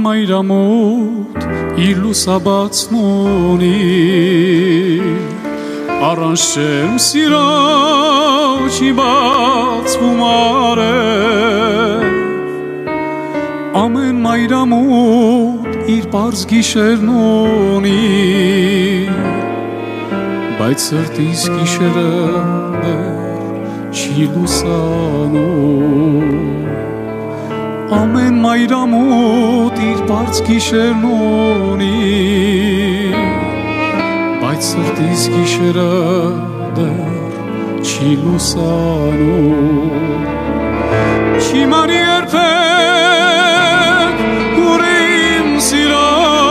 մայրամոտ իր լուսաբացն ունի առանց շեմ սիրո չի բացվում արև ամեն մայրամոտ իր պարզ գիշերն ունի բայց սրտիս գիշերը դեռ չի լուսանում ամեն մայրամոտ իր պարզ գիշերն ունի բայց սրտիս գիշերը դեռ չի լուսանում չի մարի երբեք ուր իմ սիրո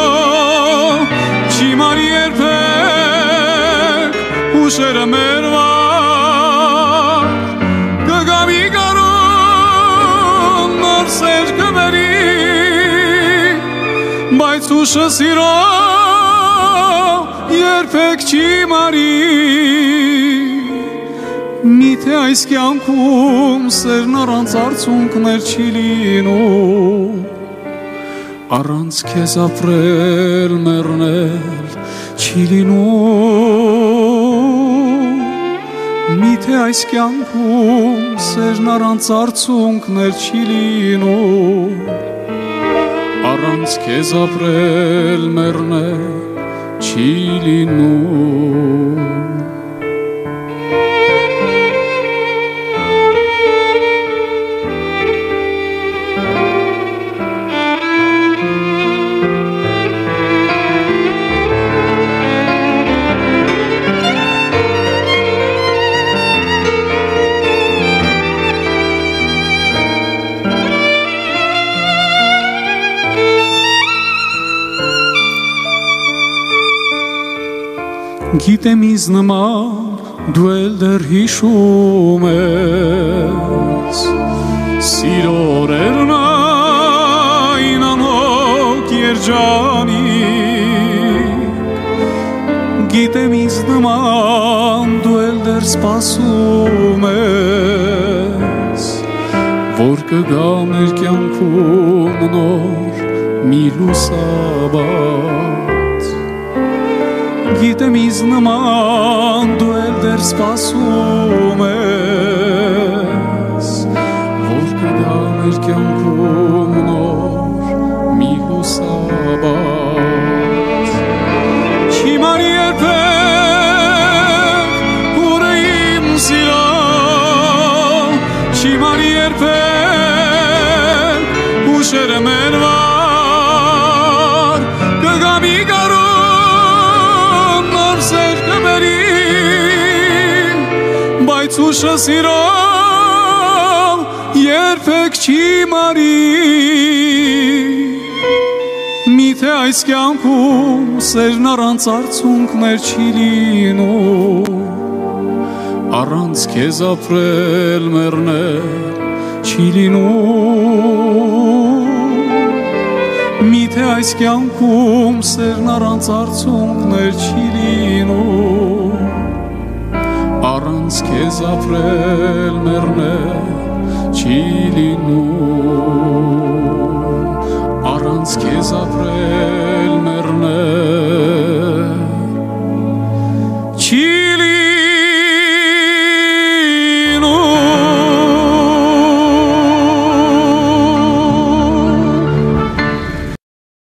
չի մարի երբեք ուշերը մեր վար կգամի գարուն նոր սեր կբերի բայց ուշը սիրո երբեք չի մարի Միթե այս կյանքում սերն առանց արցունքներ չի լինում առանց քեզ ապրել մեռնել չի լինում Միթե այս կյանքում սերն առանց արցունքներ չի լինում առանց քեզ ապրել մեռնել չի լինում Գիտեմ ինձ նման դու էլ դեռ հիշում ես Սիրո օրերն այն անհոգ երջանիկ Գիտեմ ինձ նման դու էլ դեռ սպասում ես Որ կգա մեր կյանքում նոր մի լուսաբաց Գիտեմ ինձ նման դու էլ դեռ սպասում ես Որ կգա մեր կյանքում նոր մի լուսաբաց Չի մարի երբեք ուր իմ սիրո Չի մարի երբեք ուշերը մեր վար կգա մի գարուն Բայց ուշը սիրո երբեք չի մարի Միթե այս կյանքում սերն առանց արցունքներ չի լինում Առանց քեզ ապրել մեռնել չի լինում Միթե այս կյանքում սերն առանց արցունքներ չի լինում Առանց քեզ ապրել մեռնել չի լինում